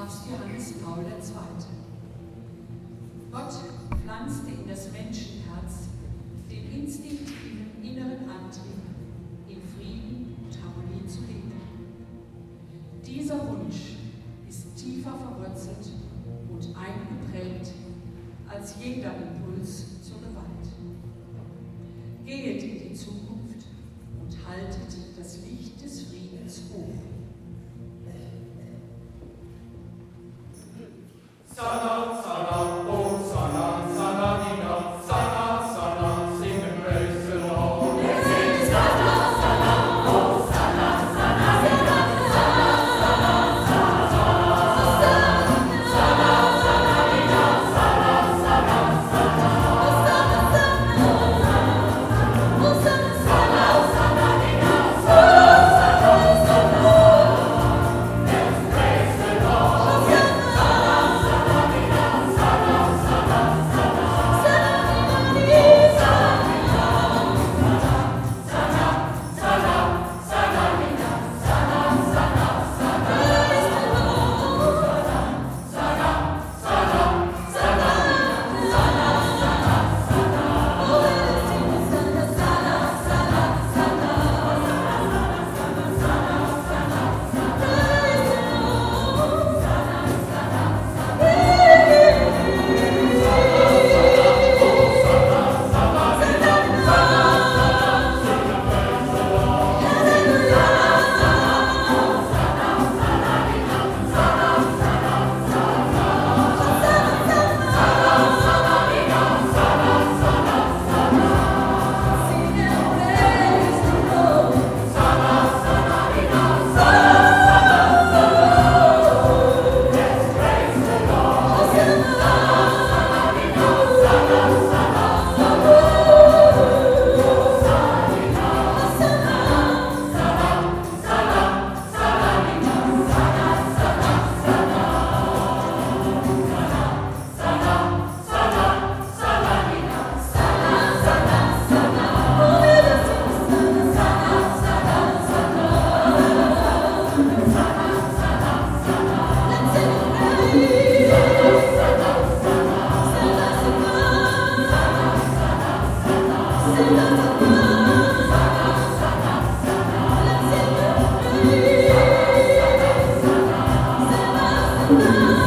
Papst Johannes Paul II. Gott pflanzte in das Menschenherz den instinktiven inneren Antrieb, in Frieden und Harmonie zu leben. Dieser Wunsch ist tiefer verwurzelt und eingeprägt als jeder Impuls zur Gewalt. Gehet in die Zukunft und haltet das Licht des Friedens hoch. Sana, Sana, oh Sana, Sana, Nina, Sana, Sana, sing and praise the Lord. Sana, Sana, oh Sana, Sana, Nina, Sana, Sana, Sana, Sana, Sana, Nina, Sana, Sana, Sana, Sana,